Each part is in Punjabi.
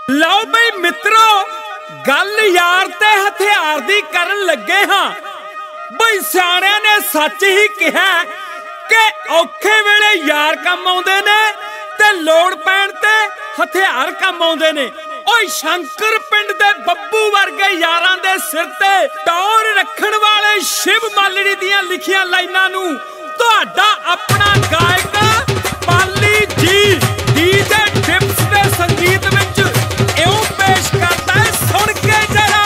ਲਓ ਬਈ ਮਿੱਤਰੋ, ਗੱਲ ਯਾਰ ਤੇ ਹਥਿਆਰ ਦੀ ਕਰਨ ਲੱਗੇ ਹਾਂ। ਬਈ ਸਿਆਣਿਆਂ ਨੇ ਸੱਚ ਹੀ ਕਿਹਾ ਕਿ ਔਖੇ ਵੇਲੇ ਯਾਰ ਕੰਮ ਆਉਂਦੇ ਨੇ ਤੇ ਲੋੜ ਪੈਣ ਤੇ ਹਥਿਆਰ ਕੰਮ ਆਉਂਦੇ ਨੇ। ਓਏ ਸ਼ੰਕਰ ਪਿੰਡ ਦੇ ਬੱਬੂ ਵਰਗੇ ਯਾਰਾਂ ਦੇ ਸਿਰ ਤੇ ਟੌਰ ਰੱਖਣ ਵਾਲੇ ਸ਼ਿਵ ਮਾਲੜੀ ਦੀਆਂ ਲਿਖੀਆਂ ਲਾਈਨਾਂ ਨੂੰ ਤੁਹਾਡਾ ਆਪਣਾ ਗਾਇਕ ਪਾਲੀ ਜੀ ਡੀਜੇ ਟਿਪਸ ਦੇ ਸੰਗੀਤ ਵਿੱਚ ਇਉਂ ਪੇਸ਼ ਕਰਦਾ ਹੈ, ਸੁਣ ਕੇ ਜਰਾ।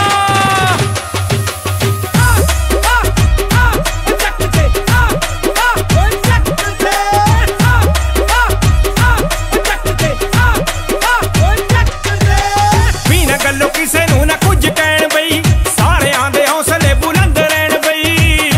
ਬਿਨਾਂ ਗੱਲੋਂ ਕਿਸੇ ਨੂੰ ਨਾ ਕੁਝ ਕਹਿਣ ਬਈ, ਸਾਰਿਆਂ ਦੇ ਹੌਸਲੇ ਬੁਲੰਦ ਰਹਿਣ ਬਈ।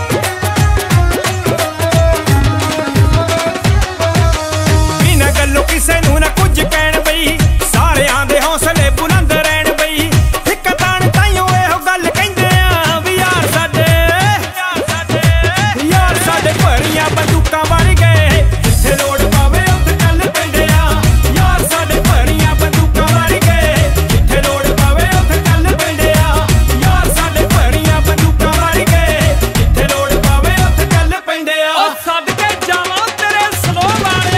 ਬਿਨਾਂ ਗੱਲੋਂ ਕਿਸੇ ਨੂੰ ਨਾ ਕੁਝ ਕਹਿਣ ਬਈ, ਸਾਰਿਆਂ ਦੇ ਹੌਸਲੇ ਬੁਲੰਦ ਰਹਿਣ ਬਈ। ਇੱਕ ਤਾਣ ਤਾਈਓ ਇਹੋ ਗੱਲ ਕਹਿੰਦੇ ਆ ਵੀ ਯਾਰ ਸਾਡੇ ਭਰੀਆਂ ਬੰਦੂਕਾਂ ਵਰਗੇ, ਜਿੱਥੇ ਲੋੜ ਪਵੇ ਉੱਥੇ ਚੱਲ ਪੈਂਦੇ ਆ। ਯਾਰ ਸਾਡੇ ਭਰੀਆਂ ਬੰਦੂਕਾਂ ਵਰਗੇ, ਜਿੱਥੇ ਲੋੜ ਪਵੇ ਉੱਥੇ ਚੱਲ ਪੈਂਦੇ ਆ। ਯਾਰ ਸਾਡੇ ਭਰੀਆਂ ਬੰਦੂਕਾਂ ਵਰਗੇ, ਜਿੱਥੇ ਲੋੜ ਪਵੇ ਉੱਥੇ ਚੱਲ ਪੈਂਦੇ ਆ। ਉਹ ਸਦਕੇ ਜਾਵਾਂ ਤੇਰੇ ਸਲੋ ਵਾਲਿਆ।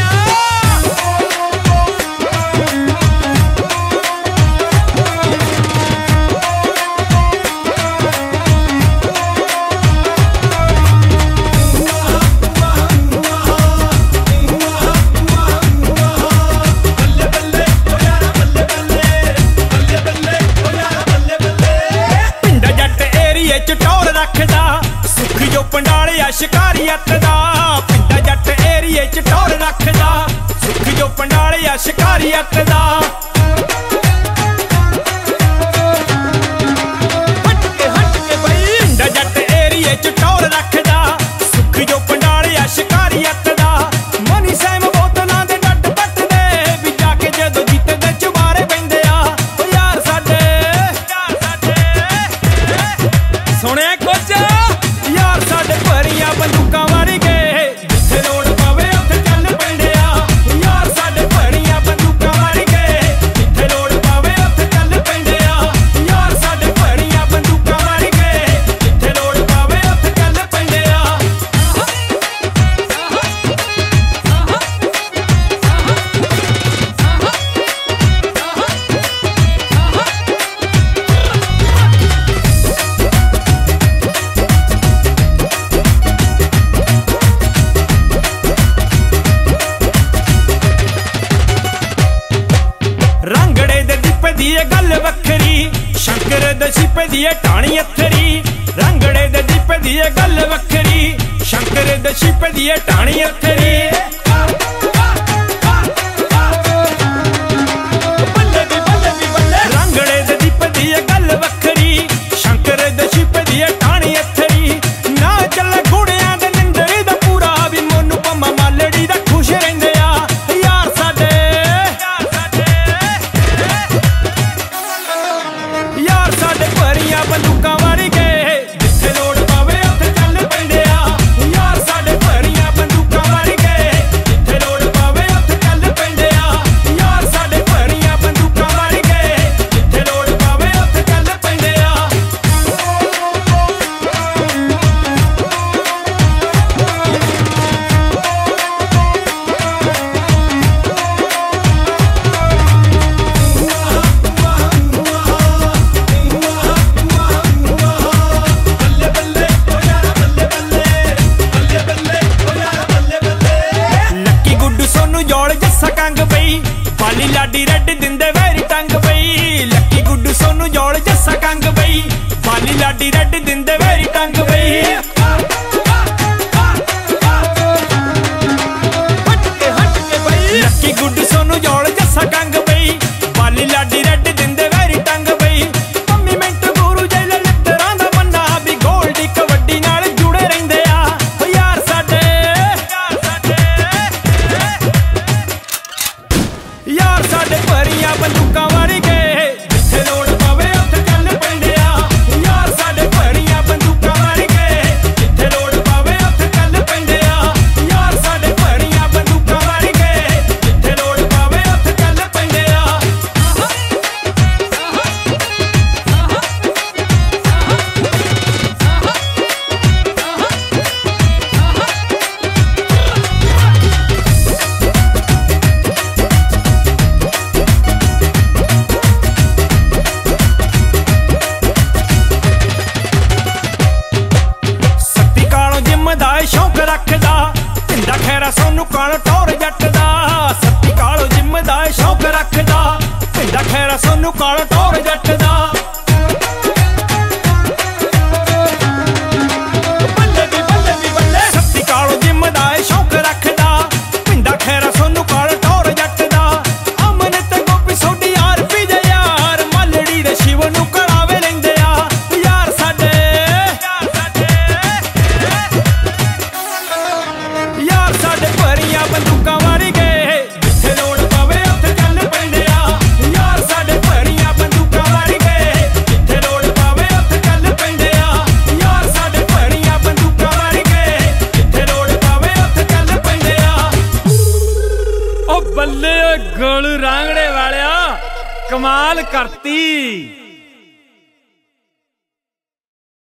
ਪਿੰਡ ਜੱਟ ਏਰੀਏ ਚ ਟੌਰ ਰੱਖਦਾ, ਸੁੱਖ ਜੋ ਪੰਡਾਲਿਆ ਸ਼ਿਕਾਰੀਅਤ ਦਾ। ਪਿੰਡ ਜੱਟ ਏਰੀਏ ਚ ਟੌਰ ਰੱਖਦਾ, ਸੁੱਖ ਜੋ ਪੰਡਾਲਿਆ ਸ਼ਿਕਾਰੀਅਤ ਦਾ। ਹਟ ਕੇ ਬਈ ਪਿੰਡ ਜੱਟ ਏਰੀਏ ਚ ਟੌਰ ਰੱਖਦਾ, ਸੁੱਖ ਜੋ ਪੰਡਾਲਿਆ ਸ਼ਿਕਾਰੀਅਤ ਦਾ। ਮਨੀ ਸੈਮ ਬੋਤਲਾਂ ਦੇ ਡੱਟ ਪੱਟਦੇ, ਵੀ ਜਾ ਕੇ ਜਦੋਂ ਜਿੱਤਦੇ ਚੁਬਾਰੇ ਪੈਂਦੇ ਆ। ਓ ਯਾਰ ਸਾਡੇ ਸੁਣਿਆ ਕੁਝ? ਯਾਰ ਸਾਡੇ ਭਰੀਆਂ ਬੰਦੂਕਾਂ ਵਰਗੇ, ਜਿੱਥੇ ਲੋੜ ਪਵੇ ਉੱਥੇ ਚੱਲ ਪੈਂਦੇ ਆ। ਯਾਰ ਸਾਡੇ ਭਰੀਆਂ ਬੰਦੂਕਾਂ ਵਰਗੇ, ਜਿੱਥੇ ਲੋੜ ਪਵੇ ਉੱਥੇ ਚੱਲ ਪੈਂਦੇ ਆ। ਯਾਰ ਸਾਡੇ ਭਰੀਆਂ ਬੰਦੂਕਾਂ ਵਰਗੇ, ਜਿੱਥੇ ਲੋੜ ਪਵੇ ਉੱਥੇ ਚੱਲ ਪੈਂਦੇ ਆ। ਰੰਗੜੇ ਦੇ ਦੀਪੇ ਦੀ ਇਹ ਗੱਲ ਵੱਖਰੀ, ਸ਼ੰਕਰ ਦੇ ਛਿਪੇ ਦੀ ਇਹ ਟਾਣੀ ਅੱਥਰੀ। ਰੰਗੜੇ ਦੇ ਦੀਪੇ ਦੀ ਇਹ ਗੱਲ ਵੱਖਰੀ, ਸ਼ੰਕਰ ਦੇ ਛਿਪੇ ਦੀ ਇਹ ਟਾਣੀ ਅੱਥਰੀ। ਰੰਗੜੇ ਦੇ ਦੀਪੇ ਦੀ ਇਹ ਗੱਲ ਵੱਖਰੀ, ਸ਼ੰਕਰ ਦੇ ਛਿਪੇ ਦੀ ਇਹ ਟਾਣੀ ਅੱਥਰੀ। ਨਾ ਚੱਲੇ ਘੋੜਿਆਂ ਦੇ ਨਿੰਦਰ ਦਾ ਪੂਰਾ, ਵੀ ਮੋਨੂੰ ਪੰਮਾ ਮਾਲੜੀ ਦਾ ਖੁਸ਼ ਰਹਿੰਦੇ ਆ। ਯਾਰ ਸਾਡੇ ਯਾਰ ਸਾਡੇ ਭਰੀਆਂ ਬੰਦੂਕਾਂ ਵਰਗੇ, ਜਿੱਥੇ ਲੋੜ ਪਵੇ ਉੱਥੇ ਚੱਲ ਪੈਂਦੇ ਆ। ਯਾਰ ਸਾਡੇ ਭਰੀਆਂ ਬੰਦੂਕਾਂ ਵਰਗੇ, ਜਿੱਥੇ ਲੋੜ ਪਵੇ ਉੱਥੇ ਚੱਲ ਪੈਂਦੇ ਆ। ਯਾਰ ਸਾਡੇ ਭਰੀਆਂ ਬੰਦੂਕਾਂ ਵਰਗੇ, ਜਿੱਥੇ ਲੋੜ ਪਵੇ ਉੱਥੇ ਚੱਲ ਪੈਂਦੇ ਆ। ਲੱਕੀ ਗੁੱਡੂ ਸੋਨੂੰ ਜੋੜ ਜੱਸਾ ਕੰਗ ਬਈ, ਬਾਲੀ ਲਾਡੀ ਰੈਡ ਦਿੰਦੇ ਵੈਰੀ ਟੰਗ ਬਈ। ਲੱਕੀ ਗੁੱਡੂ ਸੋਨੂੰ ਜੋੜ ਜੱਸਾ ਕੰਗ ਬਈ, ਬਾਲੀ ਲਾਡੀ ਰੈਡ ਦਿੰਦੇ ਵੈਰੀ ਟੰਗ ਬਈ। ਹਟ ਕੇ ਬਈ ਲੱਕੀ ਗੁੱਡੂ ਸੋਨੂੰ ਜੋੜ ਜੱਸਾ ਕੰਗ ਬਈ, ਬਾਲੀ ਲਾਡੀ ਰੈਡ ਦਿੰਦੇ ਵੈਰੀ ਟੰਗ ਬਈ। ਪੰਮੀ ਮਿੰਟ ਗੁਰੂ ਜੈ ਲੱਤਰਾਂ ਦਾ ਮੰਨਾ, ਵੀ ਗੋਲਡੀ ਕਬੱਡੀ ਨਾਲ ਜੁੜੇ ਰਹਿੰਦੇ ਆ। ਓ ਯਾਰ ਸਾਡੇ ਯਾਰ ਸਾਡੇ ਭਰੀਆਂ ਬੰਦੂਕਾਂ ਵਰਗੇ, ਜਿੱਥੇ ਲੋੜ ਪਵੇ ਉੱਥੇ ਚੱਲ ਪੈਂਦੇ ਆ। ਯਾਰ ਸਾਡੇ ਭਰੀਆਂ ਬੰਦੂਕਾਂ ਵਰਗੇ, ਜਿੱਥੇ ਲੋੜ ਪਿੰਡਾ ਖੈਰਾ ਸੋਨੂੰ ਕਾਲਾ ਟੌਰ ਜੱਟ ਦਾ ਬੱਲੇ ਵੀ ਬੱਲੇ ਸੱਤੀ ਕਾਲੋ ਜਿੰਮ ਦਾ ਏ ਸ਼ੌਕ ਰੱਖਦਾ ਪਿੰਡਾ ਖੈਰਾ ਸੋਨੂੰ ਕਾਲਾ ਟੌਰ ਜੱਟ ਦਾ ਅਮਨ ਤੇ ਗੋਪੀ ਸੋਡੀ ਯਾਰ ਪੀਜੇ ਯਾਰ ਮਲੜੀ ਦੇ ਸ਼ਿਵ ਨੂੰ ਕੜਾਵੇ ਲੈਂਦੇ ਆ ਯਾਰ ਸਾਡੇ ਭਰੀਆਂ ਬੰਦੂਕਾਂ ਵਾਰੀ ਗਏ ਜਿੱਥੇ ਲੋੜ ਪਵੇ ਉੱਥੇ ਚੱਲ ਪੈਂਦੇ ਆ ਯਾਰ ਸਾਡੇ ਭਰੀਆਂ ਬੰਦੂਕਾਂ ਵਾਰੀ ਗਏ ਜਿੱਥੇ ਲੋੜ ਪਵੇ ਉੱਥੇ ਚੱਲ ਪੈਂਦੇ ਆ ਯਾਰ ਸਾਡੇ ਭਰੀਆਂ ਬੰਦੂਕਾਂ ਵਾਰੀ ਗਏ ਜਿੱਥੇ ਲੋੜ ਪਵੇ ਉੱਥੇ ਚੱਲ ਪੈਂਦੇ ਆ ਉਹ ਬੱਲੇ ਓਏ ਗੋਲੂ ਰਾਂਗੜੇ ਵਾਲਿਆ ਕਮਾਲ ਕਰਤੀ।